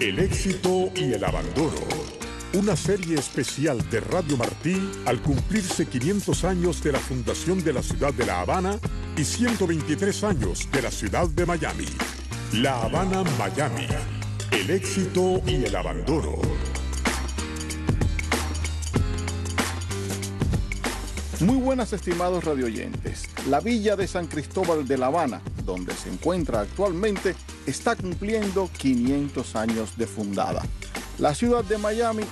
El éxito y el abandono. Una serie especial de Radio Martí al cumplirse 500 años de la fundación de la ciudad de La Habana y 123 años de la ciudad de Miami. La Habana, Miami. El éxito y el abandono. Muy buenas, estimados radioyentes. La villa de San Cristóbal de La Habana, donde se encuentra actualmente, está cumpliendo 500 años de fundada. La ciudad de Miami,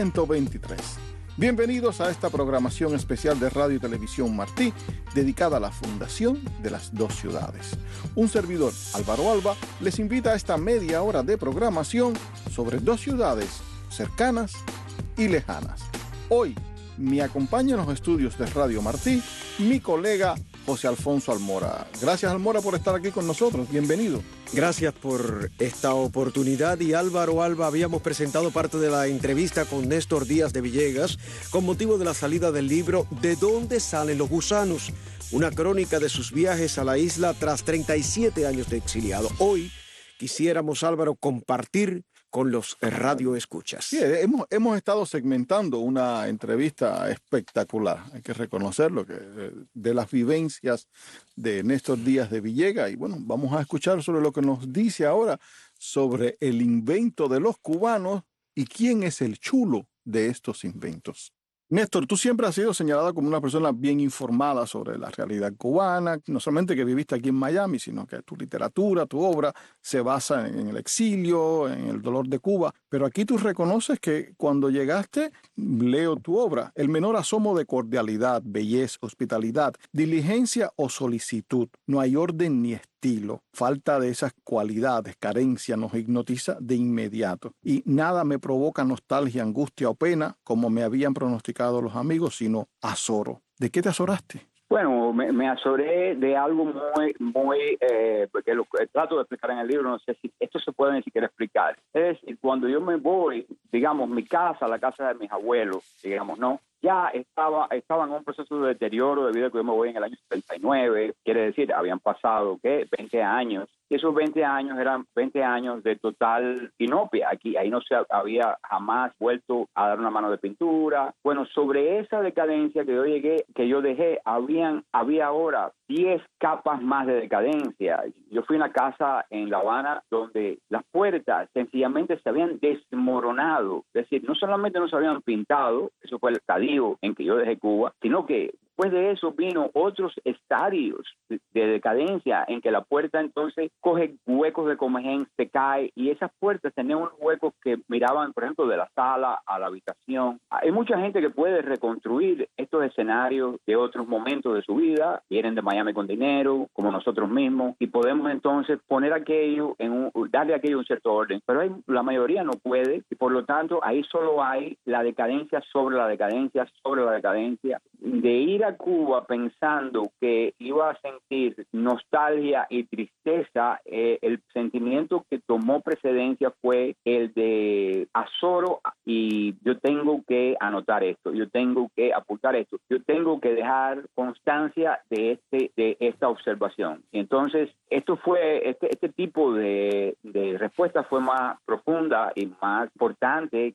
123. Bienvenidos a esta programación especial de Radio y Televisión Martí, dedicada a la fundación de las dos ciudades. Un servidor, Álvaro Alba, les invita a esta media hora de programación sobre dos ciudades cercanas y lejanas. Hoy me acompaña en los estudios de Radio Martí mi colega José Alfonso Almora. Gracias, Almora, por estar aquí con nosotros. Bienvenido. Gracias por esta oportunidad. Y Álvaro Alba, habíamos presentado parte de la entrevista con Néstor Díaz de Villegas con motivo de la salida del libro ¿De dónde salen los gusanos? Una crónica de sus viajes a la isla tras 37 años de exiliado. Hoy quisiéramos, Álvaro, compartir con los radioescuchas. Sí, hemos estado segmentando una entrevista espectacular, hay que reconocerlo, de las vivencias de Néstor Díaz de Villegas. Y bueno, vamos a escuchar sobre lo que nos dice ahora sobre el invento de los cubanos y quién es el chulo de estos inventos. Néstor, tú siempre has sido señalado como una persona bien informada sobre la realidad cubana, no solamente que viviste aquí en Miami, sino que tu literatura, tu obra se basa en el exilio, en el dolor de Cuba. Pero aquí tú reconoces que cuando llegaste, leo tu obra, el menor asomo de cordialidad, belleza, hospitalidad, diligencia o solicitud. No hay orden ni estilo. Falta de esas cualidades, carencia, nos hipnotiza de inmediato. Y nada me provoca nostalgia, angustia o pena, como me habían pronosticado los amigos, sino azoro. ¿De qué te azoraste? Bueno, me azoré de algo muy porque lo que trato de explicar en el libro, no sé si esto se puede ni siquiera explicar. Es decir, cuando yo me voy, digamos, mi casa, la casa de mis abuelos, digamos, ¿no? Ya estaba en un proceso de deterioro debido a que yo me voy en el año 79, quiere decir, habían pasado, 20 años, y esos 20 años eran 20 años de total inopia. Ahí no se había jamás vuelto a dar una mano de pintura. Bueno, sobre esa decadencia que yo dejé, había ahora 10 capas más de decadencia. Yo fui a una casa en La Habana donde las puertas sencillamente se habían desmoronado. Es decir, no solamente no se habían pintado, eso fue el estadio en que yo dejé Cuba, sino que después de eso vino otros estadios de decadencia en que la puerta entonces coge huecos de comején, se cae, y esas puertas tenían unos huecos que miraban, por ejemplo, de la sala a la habitación. Hay mucha gente que puede reconstruir estos escenarios de otros momentos de su vida, vienen de Miami con dinero, como nosotros mismos, y podemos entonces poner aquello, darle a aquello un cierto orden, pero la mayoría no puede, y por lo tanto ahí solo hay la decadencia sobre la decadencia sobre la decadencia. De ir a Cuba pensando que iba a sentir nostalgia y tristeza, el sentimiento que tomó precedencia fue el de azoro, y yo tengo que anotar esto, yo tengo que apuntar esto, yo tengo que dejar constancia de esta observación. Y entonces esto fue este tipo de respuesta fue más profunda y más importante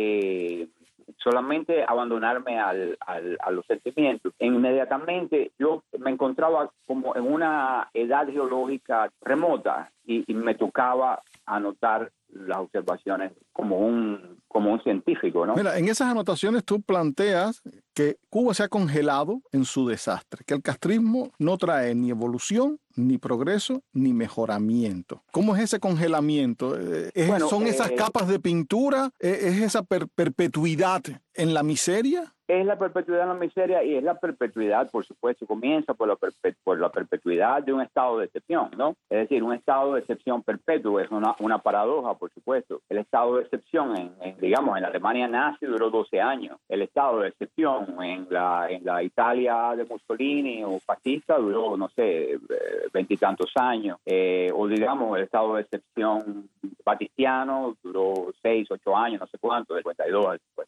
que solamente abandonarme a los sentimientos. Inmediatamente yo me encontraba como en una edad geológica remota y me tocaba anotar las observaciones como un científico, ¿no? Mira, en esas anotaciones tú planteas que Cuba se ha congelado en su desastre, que el castrismo no trae ni evolución, ni progreso, ni mejoramiento. ¿Cómo es ese congelamiento? ¿Son esas capas de pintura? ¿Es esa perpetuidad en la miseria? Es la perpetuidad en la miseria, y es la perpetuidad, por supuesto, comienza por la perpetuidad de un estado de excepción, ¿no? Es decir, un estado de excepción perpetuo es una paradoja, por supuesto. El estado de excepción digamos, en la Alemania nazi duró 12 años. El estado de excepción en la Italia de Mussolini o fascista duró, no sé, 20 y tantos años. O digamos, el estado de excepción batistiano duró 6, 8 años, no sé cuánto, del 52 al 54.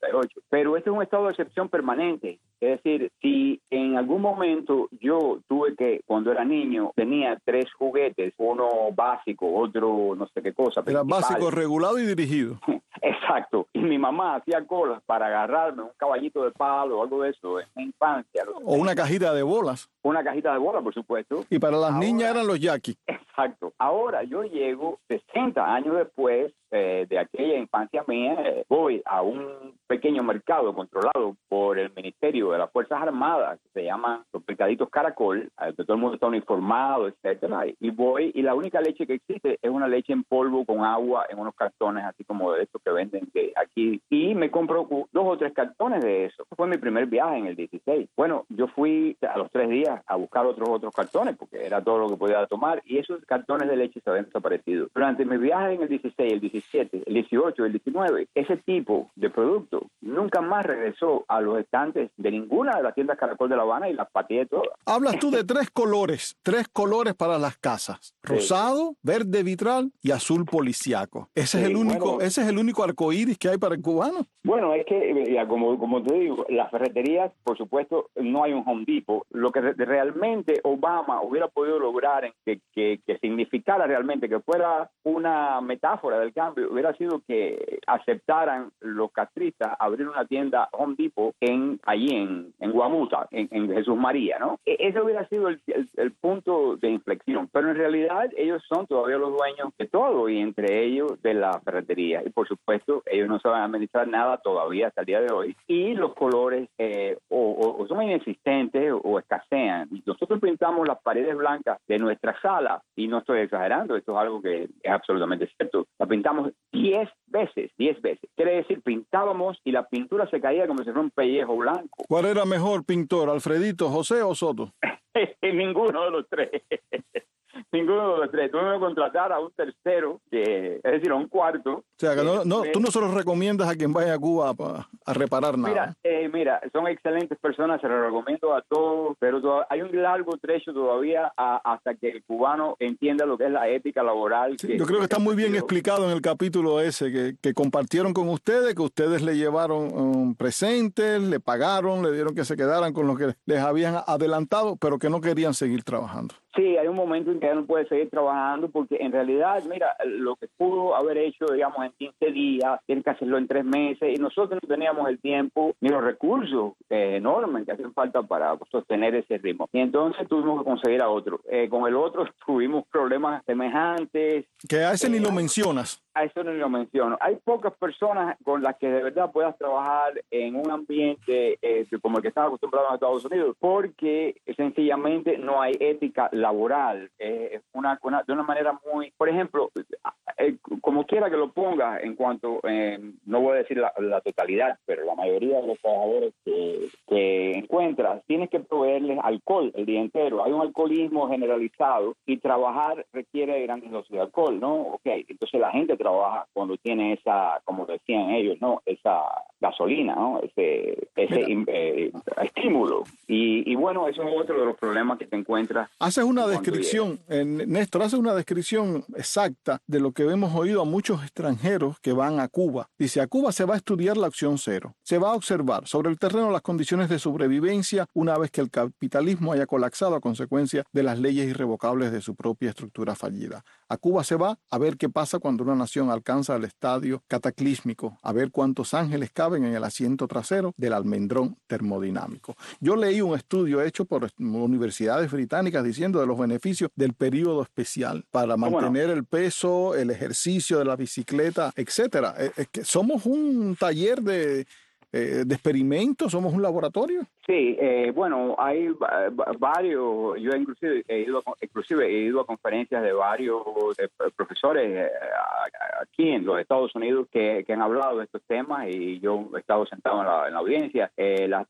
98. Pero este es un estado de excepción permanente. Es decir, si en algún momento yo tuve que, cuando era niño, tenía 3 juguetes, uno básico, otro no sé qué cosa. Era principal. básico, regulado y dirigido. Exacto. Y mi mamá hacía colas para agarrarme un caballito de palo o algo de eso en mi infancia. O una cajita de bolas. Una cajita de bolas, por supuesto. Y para las niñas eran los yaquis. Exacto. Ahora yo llego 60 años después de aquella infancia mía, voy a un pequeño mercado controlado por el Ministerio de las Fuerzas Armadas, que se llaman los Pescaditos Caracol, donde todo el mundo está uniformado, etcétera, y voy, y la única leche que existe es una leche en polvo con agua en unos cartones, así como de estos que venden de aquí, y me compro 2 o 3 cartones de eso. Fue mi primer viaje en el 16. Bueno, yo fui a los 3 días a buscar otros cartones, porque era todo lo que podía tomar, y esos cartones de leche se habían desaparecido. Durante mi viaje en el 16, el 17, el 18, el 19, ese tipo de producto nunca más regresó a los estantes de ninguna de las tiendas Caracol de La Habana y las pateé todas. Hablas tú de 3 colores para las casas: rosado, verde vitral y azul policiaco. Ese es el único arcoíris que hay para el cubano. Bueno, es que, ya, como te digo, las ferreterías, por supuesto, no hay un Home Depot. Lo que realmente Obama hubiera podido lograr que significara realmente que fuera una metáfora del cambio, hubiera sido que aceptaran los castristas abrir una tienda Home Depot allí en Guamuta, en Jesús María, ¿no? Ese hubiera sido el punto de inflexión. Pero en realidad ellos son todavía los dueños de todo, y entre ellos de la ferretería. Y por supuesto, ellos no saben administrar nada todavía hasta el día de hoy. Y los colores o son inexistentes o escasean. Nosotros pintamos las paredes blancas de nuestra sala, y no estoy exagerando, esto es algo que es absolutamente cierto. La pintamos 10 veces. Quiere decir, pintábamos y la pintura se caía como si fuera un pellejo blanco. ¿Cuál era mejor pintor, Alfredito, José o Soto? Ninguno de los 3. Ninguno de los 3. Tuvimos que contratar a un tercero, es decir, a un cuarto. O sea, que tú no se los recomiendas a quien vaya a Cuba a reparar nada. Mira, son excelentes personas, se los recomiendo a todos, pero hay un largo trecho todavía hasta que el cubano entienda lo que es la ética laboral. Sí, yo creo que está muy bien explicado en el capítulo ese, que compartieron con ustedes, que ustedes le llevaron presentes, le pagaron, le dieron que se quedaran con lo que les habían adelantado, pero que no querían seguir trabajando. Sí, hay un momento en que ya no puede seguir trabajando, porque en realidad, mira, lo que pudo haber hecho, digamos, en 15 días, tiene que hacerlo en 3 meses, y nosotros no teníamos el tiempo ni los recursos enormes que hacen falta para sostener ese ritmo. Y entonces tuvimos que conseguir a otro. Con el otro tuvimos problemas semejantes. Que a ese ni lo mencionas. A eso no lo menciono. Hay pocas personas con las que de verdad puedas trabajar en un ambiente como el que están acostumbrados en Estados Unidos, porque sencillamente no hay ética laboral. De una manera muy... Por ejemplo, como quiera que lo pongas, en cuanto... no voy a decir la totalidad, pero la mayoría de los trabajadores que encuentras, tienes que proveerles alcohol el día entero. Hay un alcoholismo generalizado, y trabajar requiere de grandes dosis de alcohol, ¿no? Ok, entonces la gente trabaja cuando tiene esa, como decían ellos, ¿no? Esa gasolina, ¿no? Ese estímulo. Y bueno, eso es otro de los problemas que te encuentras. Haces una descripción, Néstor, haces una descripción exacta de lo que hemos oído a muchos extranjeros que van a Cuba. Dice, a Cuba se va a estudiar la opción cero. Se va a observar sobre el terreno las condiciones de sobrevivencia una vez que el capitalismo haya colapsado a consecuencia de las leyes irrevocables de su propia estructura fallida. A Cuba se va a ver qué pasa cuando una nación alcanza el estadio cataclísmico, a ver cuántos ángeles caben en el asiento trasero del almendrón termodinámico. Yo leí un estudio hecho por universidades británicas diciendo de los beneficios del período especial para mantener el peso, el ejercicio de la bicicleta, etcétera. Es que somos un taller de experimentos, somos un laboratorio. Sí, bueno, hay varios. Yo inclusive he ido a conferencias de varios profesores aquí en los Estados Unidos que han hablado de estos temas, y yo he estado sentado en la audiencia. La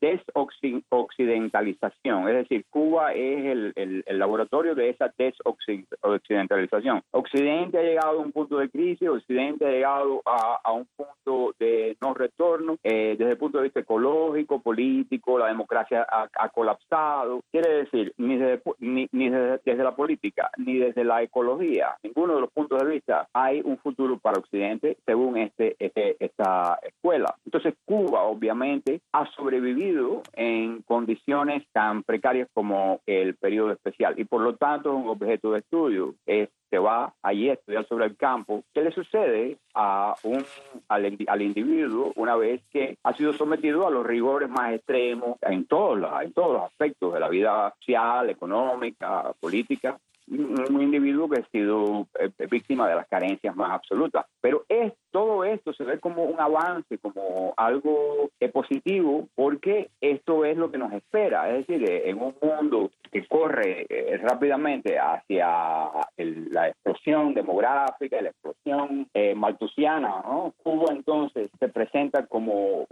desoccidentalización, es decir, Cuba es el laboratorio de esa desoccidentalización. Occidente ha llegado a un punto de crisis, Occidente ha llegado a un punto de no retorno, desde el punto de vista ecológico, político, la democracia ha colapsado. Quiere decir, ni desde la política, ni desde la ecología, ninguno de los puntos de vista hay un futuro para Occidente según esta escuela. Entonces Cuba obviamente, ha sobrevivido en condiciones tan precarias como el periodo especial y por lo tanto es un objeto de estudio. Se va allí a estudiar sobre el campo qué le sucede al individuo una vez que ha sido sometido a los rigores más extremos en todos los aspectos de la vida social, económica, política. Un individuo que ha sido víctima de las carencias más absolutas. Pero todo esto se ve como un avance, como algo positivo, porque esto es lo que nos espera. Es decir, en un mundo que corre rápidamente hacia la explosión demográfica, la explosión malthusiana, ¿no? Cuba entonces se presenta como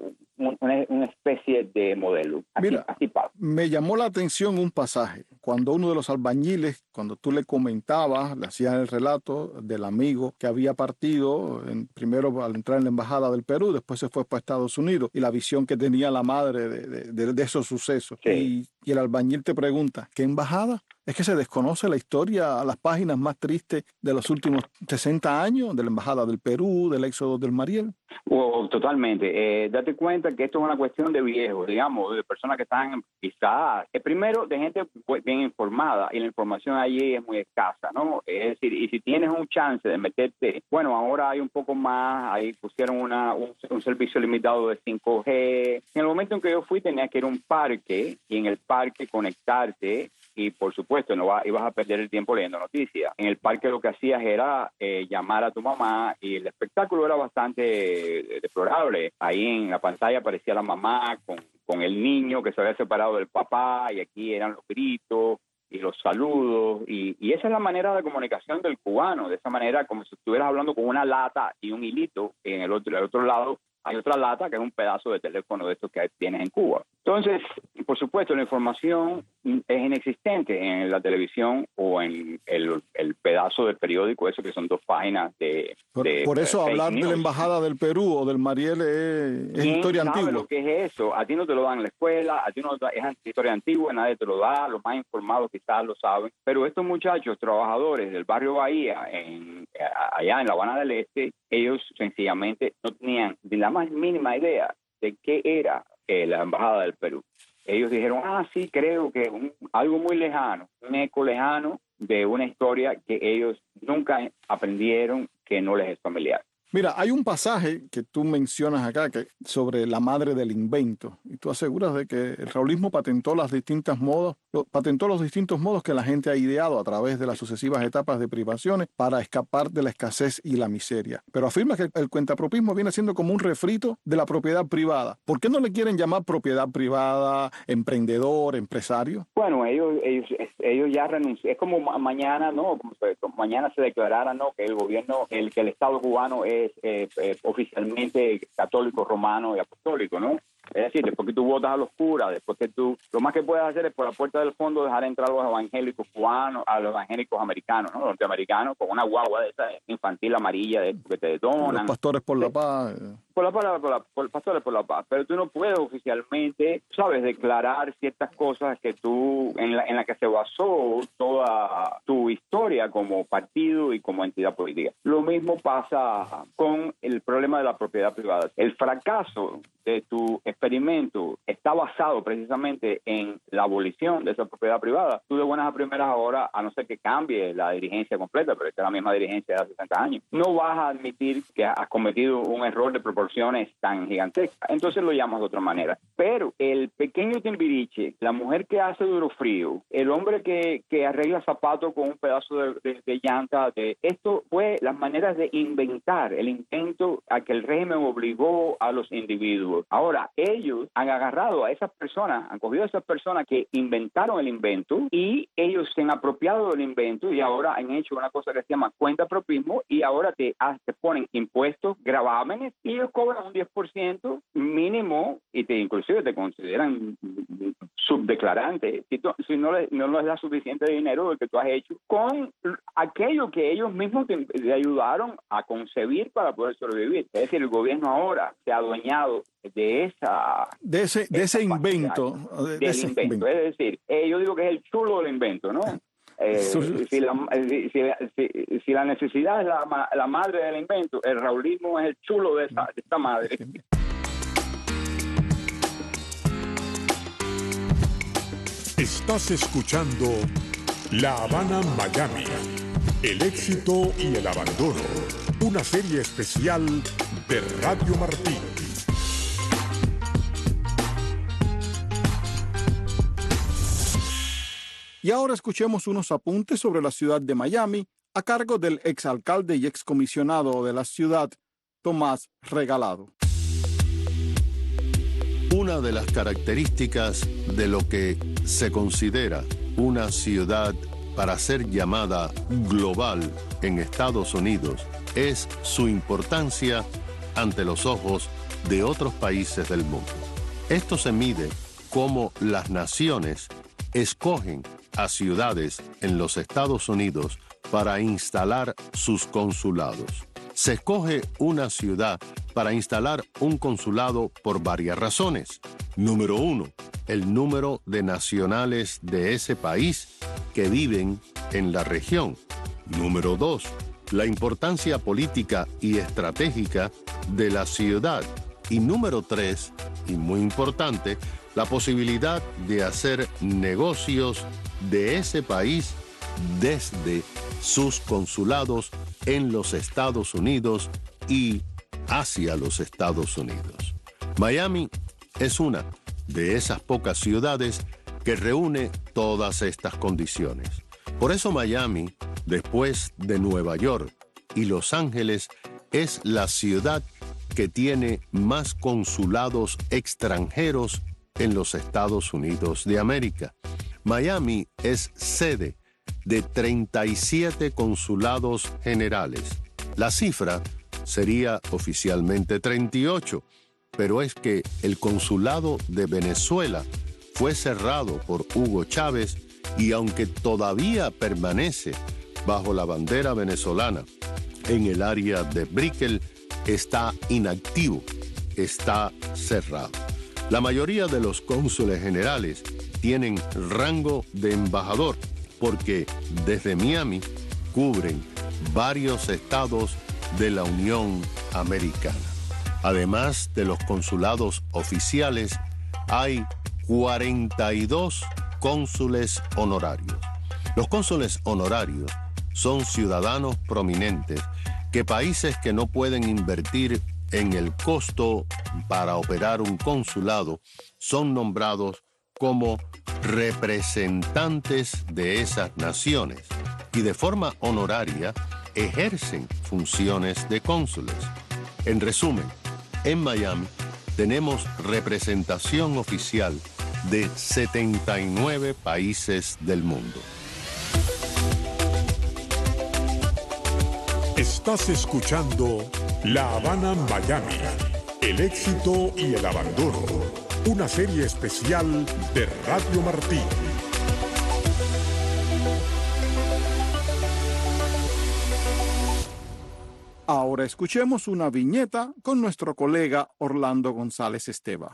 una especie de modelo. Así pasa. Me llamó la atención un pasaje. Cuando uno de los albañiles, cuando tú le comentabas, le hacías el relato del amigo que había partido, primero al entrar en la embajada del Perú, después se fue para Estados Unidos, y la visión que tenía la madre de esos sucesos. Sí. Y el albañil te pregunta, ¿qué embajada? Es que se desconoce la historia, las páginas más tristes de los últimos 60 años, de la embajada del Perú, del éxodo del Mariel. Totalmente. Date cuenta que esto es una cuestión de viejos, digamos, de personas que están quizás, primero de gente bien informada, y la información allí es muy escasa, ¿no? Es decir, y si tienes un chance de meterte, bueno, ahora hay un poco más, ahí pusieron un servicio limitado de 5G. En el momento en que yo fui tenía que ir a un parque, y en el parque conectarte, y por supuesto ibas a perder el tiempo leyendo noticias. En el parque lo que hacías era llamar a tu mamá, y el espectáculo era bastante deplorable. Ahí en la pantalla aparecía la mamá con el niño que se había separado del papá, y aquí eran los gritos y los saludos, y esa es la manera de comunicación del cubano, de esa manera como si estuvieras hablando con una lata y un hilito, y en el otro lado hay otra lata que es un pedazo de teléfono de estos que tienes en Cuba. Entonces, por supuesto, la información es inexistente en la televisión o en el pedazo del periódico, eso que son 2 páginas Por eso hablar news. de la embajada del Perú o del Mariel es historia antigua. ¿Sabe lo que es eso? A ti no te lo dan en la escuela, a ti no es historia antigua, nadie te lo da, los más informados quizás lo saben, pero estos muchachos trabajadores del barrio Bahía, allá en La Habana del Este, ellos sencillamente no tenían ni la más mínima idea de qué era la embajada del Perú. Ellos dijeron, sí, creo que algo muy lejano, un eco lejano de una historia que ellos nunca aprendieron, que no les es familiar. Mira, hay un pasaje que tú mencionas acá sobre la madre del invento, y tú aseguras de que el raúlismo patentó los distintos modos que la gente ha ideado a través de las sucesivas etapas de privaciones para escapar de la escasez y la miseria. Pero afirma que el cuentapropismo viene siendo como un refrito de la propiedad privada. ¿Por qué no le quieren llamar propiedad privada, emprendedor, empresario? Bueno, ellos ya renunciaron. Es como mañana, ¿no? Como mañana se declarara, ¿no? Que el gobierno, que el Estado cubano es oficialmente católico, romano y apostólico, ¿no? Es decir, después que tú votas a los curas, después que lo más que puedes hacer es por la puerta del fondo dejar entrar a los evangélicos cubanos, a los evangélicos americanos, ¿no? Los norteamericanos, con una guagua de esa infantil amarilla de que te detonan. Los pastores por la paz. Pastores por la paz. Pero tú no puedes oficialmente, ¿sabes?, declarar ciertas cosas que tú, en la que se basó toda tu historia como partido y como entidad política. Lo mismo pasa con el problema de la propiedad privada. El fracaso de tu experimento está basado precisamente en la abolición de esa propiedad privada. Tú de buenas a primeras ahora, a no ser que cambie la dirigencia completa, pero esta es la misma dirigencia de hace 60 años, no vas a admitir que has cometido un error de proporciones tan gigantescas. Entonces lo llamas de otra manera. Pero el pequeño Timbiriche, la mujer que hace duro frío, el hombre que arregla zapatos con un pedazo de llanta, esto fue las maneras de inventar, el intento a que el régimen obligó a los individuos. Ahora, ellos han agarrado a esas personas, han cogido a esas personas que inventaron el invento, y ellos se han apropiado del invento y ahora han hecho una cosa que se llama cuentapropismo, y ahora te ponen impuestos, gravámenes, y ellos cobran un 10% mínimo, y inclusive te consideran subdeclarante si no les da suficiente dinero de que tú has hecho con aquello que ellos mismos te ayudaron a concebir para poder sobrevivir. Es decir, el gobierno ahora se ha adueñado de ese invento. Es decir, yo digo que es el chulo del invento, ¿no? Si la necesidad es la madre del invento, el raúlismo es el chulo de esta madre. Estás escuchando La Habana, Miami. El éxito y el abandono. Una serie especial de Radio Martí. Y ahora escuchemos unos apuntes sobre la ciudad de Miami a cargo del exalcalde y excomisionado de la ciudad, Tomás Regalado. Una de las características de lo que se considera una ciudad para ser llamada global en Estados Unidos es su importancia ante los ojos de otros países del mundo. Esto se mide cómo las naciones escogen a ciudades en los Estados Unidos para instalar sus consulados. Se escoge una ciudad para instalar un consulado por varias razones. Número 1, el número de nacionales de ese país que viven en la región. Número 2, la importancia política y estratégica de la ciudad. Y número 3, y muy importante, la posibilidad de hacer negocios de ese país desde sus consulados en los Estados Unidos y hacia los Estados Unidos. Miami es una de esas pocas ciudades que reúne todas estas condiciones. Por eso Miami, después de Nueva York y Los Ángeles, es la ciudad que tiene más consulados extranjeros en los Estados Unidos de América. Miami es sede de 37 consulados generales. La cifra sería oficialmente 38, pero es que el consulado de Venezuela fue cerrado por Hugo Chávez y aunque todavía permanece bajo la bandera venezolana en el área de Brickell, está inactivo, está cerrado. La mayoría de los cónsules generales tienen rango de embajador porque desde Miami cubren varios estados de la Unión Americana. Además de los consulados oficiales, hay 42 cónsules honorarios. Los cónsules honorarios son ciudadanos prominentes que países que no pueden invertir en el costo para operar un consulado son nombrados como representantes de esas naciones y de forma honoraria ejercen funciones de cónsules. En resumen, en Miami tenemos representación oficial de 79 países del mundo. Estás escuchando La Habana, Miami. El éxito y el abandono. Una serie especial de Radio Martí. Ahora escuchemos una viñeta con nuestro colega Orlando González Esteva.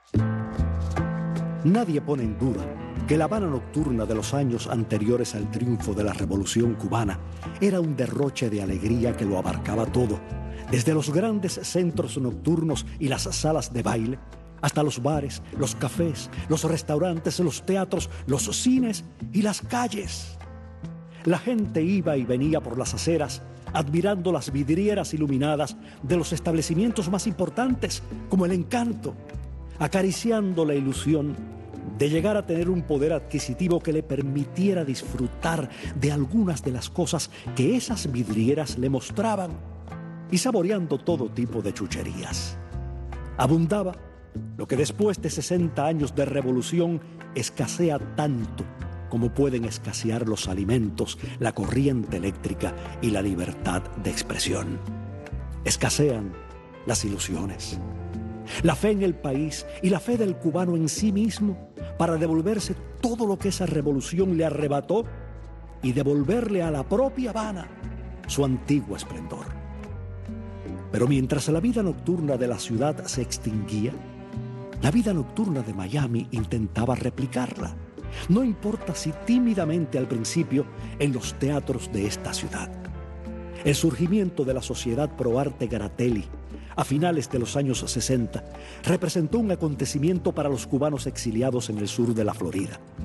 Nadie pone en duda que la Habana nocturna de los años anteriores al triunfo de la Revolución Cubana era un derroche de alegría que lo abarcaba todo, desde los grandes centros nocturnos y las salas de baile, hasta los bares, los cafés, los restaurantes, los teatros, los cines y las calles. La gente iba y venía por las aceras, admirando las vidrieras iluminadas de los establecimientos más importantes, como el Encanto, acariciando la ilusión de llegar a tener un poder adquisitivo que le permitiera disfrutar de algunas de las cosas que esas vidrieras le mostraban y saboreando todo tipo de chucherías. Abundaba lo que después de 60 años de revolución escasea tanto como pueden escasear los alimentos, la corriente eléctrica y la libertad de expresión. Escasean las ilusiones, la fe en el país y la fe del cubano en sí mismo para devolverse todo lo que esa revolución le arrebató y devolverle a la propia Habana su antiguo esplendor. Pero mientras la vida nocturna de la ciudad se extinguía, la vida nocturna de Miami intentaba replicarla, no importa si tímidamente al principio en los teatros de esta ciudad. El surgimiento de la Sociedad Pro Arte Garatelli a finales de los años 60 representó un acontecimiento para los cubanos exiliados en el sur de la Florida.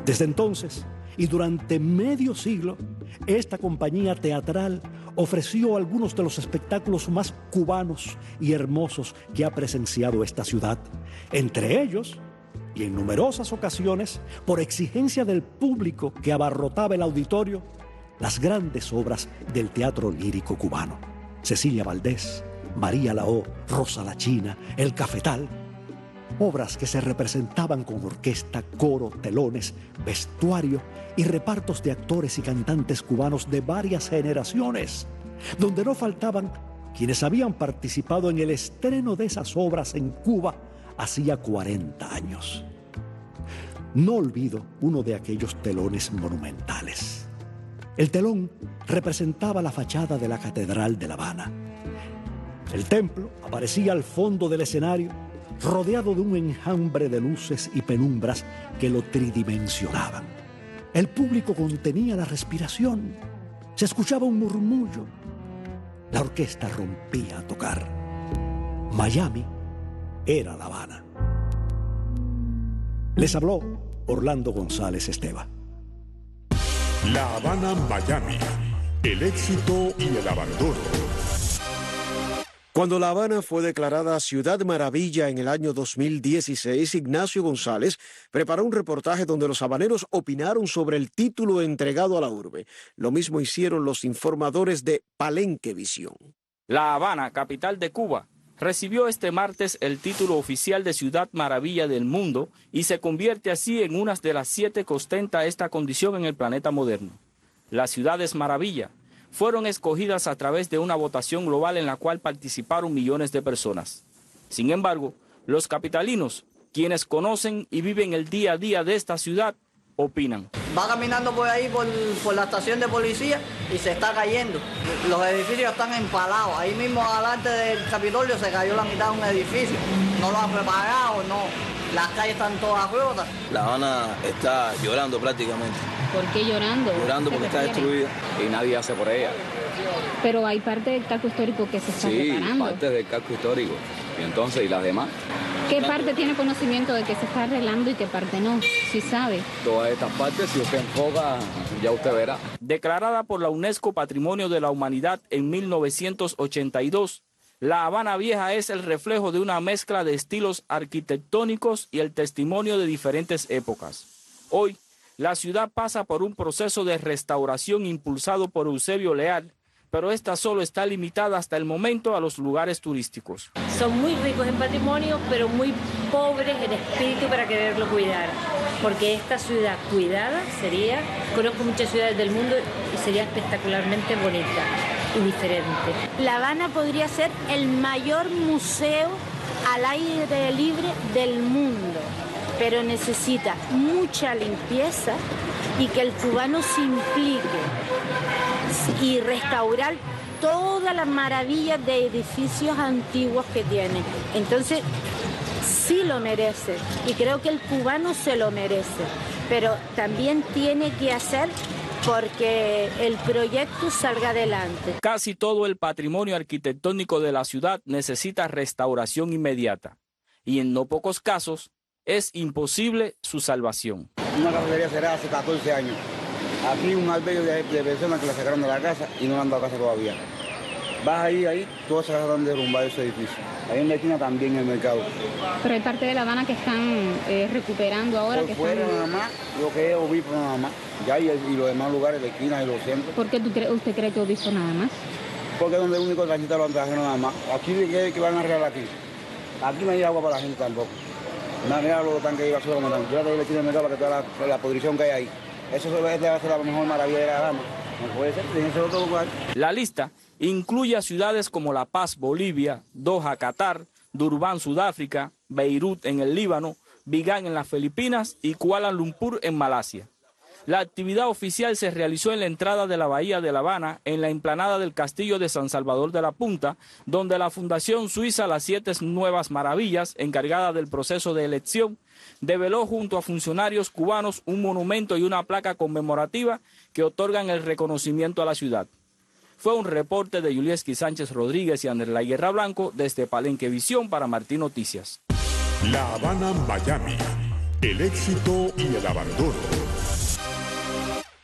Desde entonces, y durante medio siglo, esta compañía teatral ofreció algunos de los espectáculos más cubanos y hermosos que ha presenciado esta ciudad. Entre ellos, y en numerosas ocasiones, por exigencia del público que abarrotaba el auditorio, las grandes obras del teatro lírico cubano. Cecilia Valdés, María Lao, Rosa la China, El Cafetal. Obras que se representaban con orquesta, coro, telones, vestuario y repartos de actores y cantantes cubanos de varias generaciones, donde no faltaban quienes habían participado en el estreno de esas obras en Cuba hacía 40 años. No olvido uno de aquellos telones monumentales. El telón representaba la fachada de la Catedral de La Habana. El templo aparecía al fondo del escenario, rodeado de un enjambre de luces y penumbras que lo tridimensionaban. El público contenía la respiración. Se escuchaba un murmullo. La orquesta rompía a tocar. Miami era La Habana. Les habló Orlando González Esteva. La Habana, Miami. El éxito y el abandono. Cuando La Habana fue declarada Ciudad Maravilla en el año 2016, Ignacio González preparó un reportaje donde los habaneros opinaron sobre el título entregado a la urbe. Lo mismo hicieron los informadores de Palenque Visión. La Habana, capital de Cuba, recibió este martes el título oficial de Ciudad Maravilla del mundo y se convierte así en una de las 7 que ostenta esta condición en el planeta moderno. Las ciudades maravilla fueron escogidas a través de una votación global en la cual participaron millones de personas. Sin embargo, los capitalinos, quienes conocen y viven el día a día de esta ciudad, opinan. Va caminando por ahí, por la estación de policía y se está cayendo. Los edificios están empalados. Ahí mismo, delante del Capitolio, se cayó la mitad de un edificio. No lo han preparado, no. Las calles están todas rotas. La Habana está llorando prácticamente. ¿Por qué llorando? Llorando porque está destruida y nadie hace por ella. Pero hay parte del casco histórico que se está reparando. Sí, parte del casco histórico. Y entonces, ¿y las demás? ¿Qué parte tiene conocimiento de que se está arreglando y qué parte no? Si sabe. Todas estas partes, si usted enfoca, ya usted verá. Declarada por la UNESCO Patrimonio de la Humanidad en 1982, La Habana Vieja es el reflejo de una mezcla de estilos arquitectónicos y el testimonio de diferentes épocas. Hoy, la ciudad pasa por un proceso de restauración impulsado por Eusebio Leal, pero esta solo está limitada hasta el momento a los lugares turísticos. Son muy ricos en patrimonio, pero muy pobres en espíritu para quererlo cuidar. Porque esta ciudad cuidada sería, conozco muchas ciudades del mundo y sería espectacularmente bonita y diferente. La Habana podría ser el mayor museo al aire libre del mundo, pero necesita mucha limpieza y que el cubano se implique y restaurar todas las maravillas de edificios antiguos que tiene. Entonces, sí lo merece y creo que el cubano se lo merece, pero también tiene que hacer porque el proyecto salga adelante. Casi todo el patrimonio arquitectónico de la ciudad necesita restauración inmediata y en no pocos casos es imposible su salvación. Una cafetería cerrada hace 14 años. Aquí un albergue de personas que la sacaron de la casa y no la han dado casa todavía. Vas ahí, todas se acaban de derrumbar ese edificio. Ahí en la esquina también en el mercado. Pero hay parte de La Habana que están recuperando ahora. Por fuera nada más, lo que es Obispo nada más. Ya y los demás lugares de esquinas y los centros. ¿Por qué usted cree que Obispo nada más? Porque es donde el único transita lo han trajeron nada más. Aquí que van a arreglar aquí. Aquí no hay agua para la gente tampoco. Mira los tanques de basura como están. Yo le tiro el mercado para que toda la podrición que hay ahí. Eso debe ser la mejor maravilla de La Habana. No puede ser, tiene que ser otro lugar. La lista incluye a ciudades como La Paz, Bolivia, Doha, Qatar, Durban, Sudáfrica, Beirut en el Líbano, Vigan en las Filipinas y Kuala Lumpur en Malasia. La actividad oficial se realizó en la entrada de la Bahía de La Habana, en la explanada del Castillo de San Salvador de la Punta, donde la Fundación Suiza Las 7 Nuevas Maravillas, encargada del proceso de elección, develó junto a funcionarios cubanos un monumento y una placa conmemorativa que otorgan el reconocimiento a la ciudad. Fue un reporte de Yulieski Sánchez Rodríguez y Anderlay Guerra Blanco desde Palenque Visión para Martín Noticias. La Habana, Miami. El éxito y el abandono.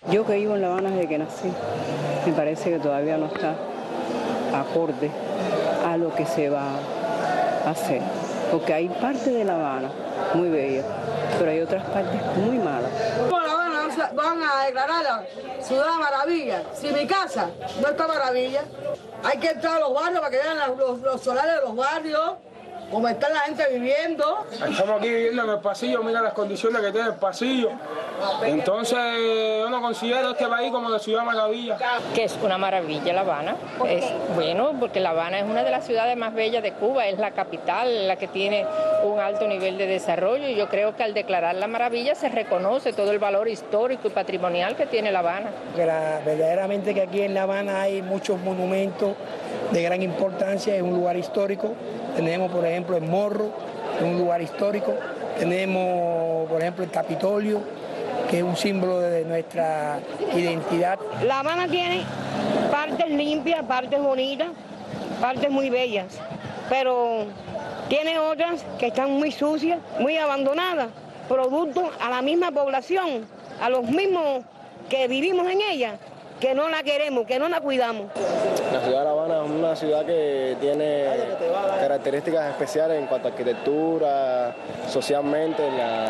Yo que vivo en La Habana desde que nací, me parece que todavía no está acorde a lo que se va a hacer. Porque hay partes de La Habana muy bellas, pero hay otras partes muy malas. ¿Cómo La Habana van a declararla ciudad maravilla? Si mi casa no está maravilla, hay que entrar a los barrios para que vean los solares de los barrios, cómo está la gente viviendo. Estamos aquí viviendo en el pasillo, mira las condiciones que tiene el pasillo. Entonces, yo no considero este país como la ciudad maravilla. Que es una maravilla La Habana. Es bueno, porque La Habana es una de las ciudades más bellas de Cuba, es la capital, la que tiene un alto nivel de desarrollo, y yo creo que al declarar la maravilla se reconoce todo el valor histórico y patrimonial que tiene La Habana. Verdaderamente que aquí en La Habana hay muchos monumentos de gran importancia, es un lugar histórico. Tenemos, por ejemplo, el Morro, que es un lugar histórico. Tenemos, por ejemplo, el Capitolio, que es un símbolo de nuestra identidad. La Habana tiene partes limpias, partes bonitas, partes muy bellas, pero tiene otras que están muy sucias, muy abandonadas, producto a la misma población, a los mismos que vivimos en ella, que no la queremos, que no la cuidamos. La ciudad de La Habana es una ciudad que tiene características especiales en cuanto a arquitectura, socialmente,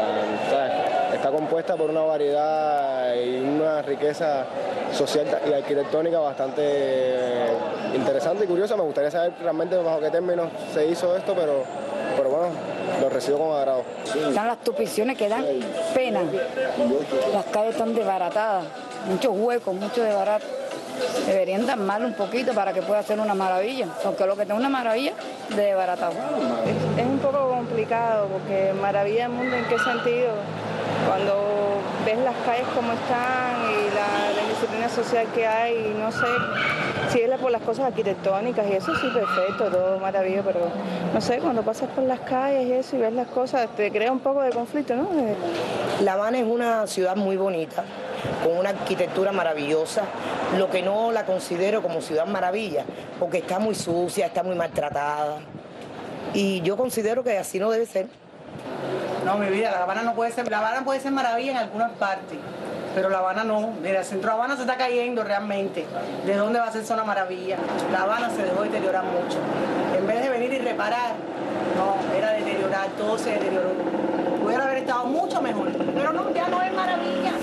está compuesta por una variedad y una riqueza social y arquitectónica bastante interesante y curiosa. Me gustaría saber realmente bajo qué términos se hizo esto, pero bueno, lo recibo con agrado. Están las tupiciones que dan pena, las calles están desbaratadas, muchos huecos, mucho desbarato. Deberían dar mal un poquito para que pueda ser una maravilla, porque lo que tengo una maravilla de desbaratado. Es un poco complicado, porque maravilla del mundo, ¿en qué sentido? Cuando ves las calles como están y la indisciplina social que hay, no sé, si es por las cosas arquitectónicas y eso sí, perfecto, todo maravilloso, pero no sé, cuando pasas por las calles y eso y ves las cosas, te crea un poco de conflicto, ¿no? La Habana es una ciudad muy bonita, con una arquitectura maravillosa, lo que no la considero como ciudad maravilla, porque está muy sucia, está muy maltratada, y yo considero que así no debe ser. No, mi vida, La Habana no puede ser, La Habana puede ser maravilla en algunas partes, pero La Habana no. Mira, el centro de La Habana se está cayendo realmente. ¿De dónde va a ser zona maravilla? La Habana se dejó deteriorar mucho. En vez de venir y reparar, no, era deteriorar, todo se deterioró. Pudiera haber estado mucho mejor, pero no, ya no es maravilla.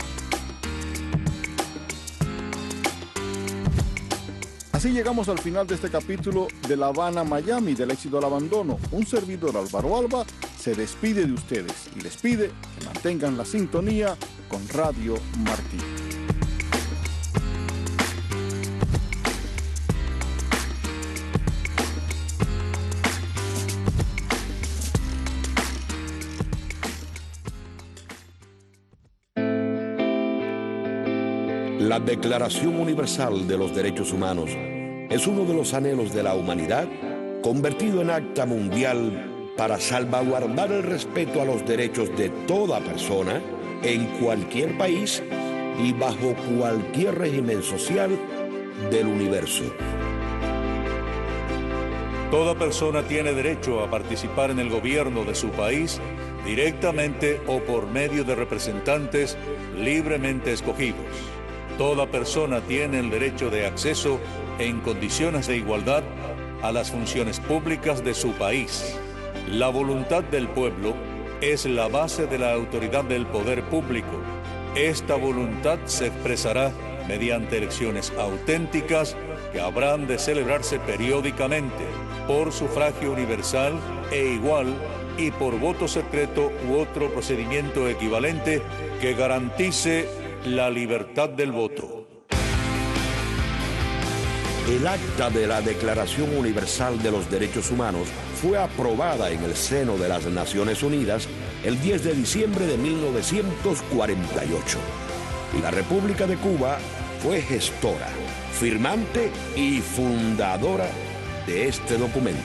Así llegamos al final de este capítulo de La Habana, Miami, del éxito al abandono. Un servidor, Álvaro Alba, se despide de ustedes y les pide que mantengan la sintonía con Radio Martí. La Declaración Universal de los Derechos Humanos es uno de los anhelos de la humanidad convertido en acta mundial para salvaguardar el respeto a los derechos de toda persona en cualquier país y bajo cualquier régimen social del universo. Toda persona tiene derecho a participar en el gobierno de su país directamente o por medio de representantes libremente escogidos. Toda persona tiene el derecho de acceso en condiciones de igualdad a las funciones públicas de su país. La voluntad del pueblo es la base de la autoridad del poder público. Esta voluntad se expresará mediante elecciones auténticas que habrán de celebrarse periódicamente por sufragio universal e igual y por voto secreto u otro procedimiento equivalente que garantice la libertad del voto. El acta de la Declaración Universal de los Derechos Humanos fue aprobada en el seno de las Naciones Unidas el 10 de diciembre de 1948. Y la República de Cuba fue gestora, firmante y fundadora de este documento.